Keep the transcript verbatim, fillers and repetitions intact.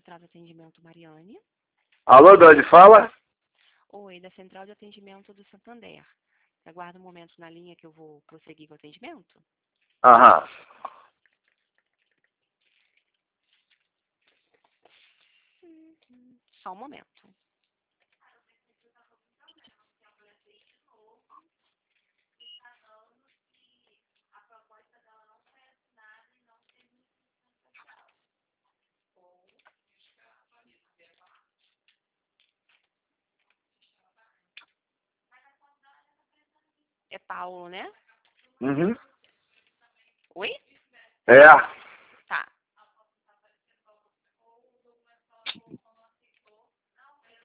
Central de Atendimento Mariane. Alô, de onde fala? Oi, da Central de Atendimento do Santander. Aguarda um momento na linha que eu vou prosseguir com o atendimento. Aham. Só um momento. É Paulo, né? Uhum. Oi? É.